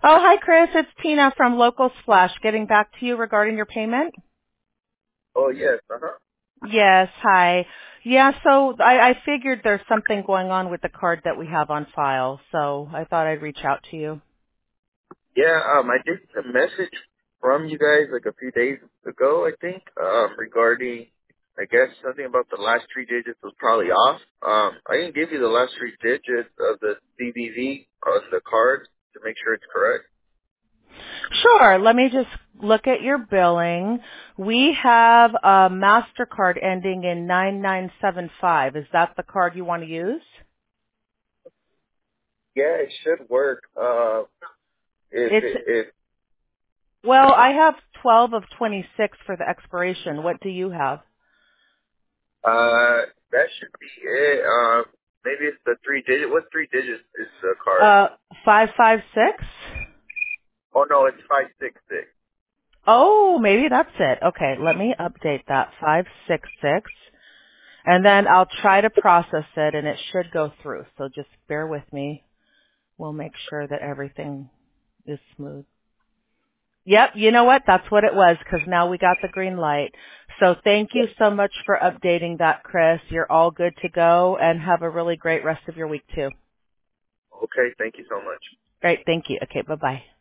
Oh, hi, Chris. It's Tina from Local Splash getting back to you regarding your payment. Oh, yes. Uh-huh. Yes, hi. Yeah, so I figured there's something going on with the card that we have on file, so I thought I'd reach out to you. Yeah, I did a message from you guys like a few days ago, I think, regarding, I guess, something about the last three digits was probably off. I can give you the last three digits of the CVV on the card to make sure it's correct. Sure, let me just look at your billing. We have a MasterCard ending in 9975. Is that the card you want to use? Yeah, it should work. It's, If well, I have 12 of 26 for the expiration. What do you have? that should be it. Maybe it's the three digit. What three digits is the card? 556? Oh no, it's 566. Oh, maybe that's it. Okay, let me update that. 566. And then I'll try to process it and it should go through. So just bear with me. We'll make sure that everything is smooth. Yep, you know what? That's what it was because now we got the green light. So thank you so much for updating that, Chris. You're all good to go and have a really great rest of your week too. Okay, thank you so much. Great, thank you. Okay, bye-bye.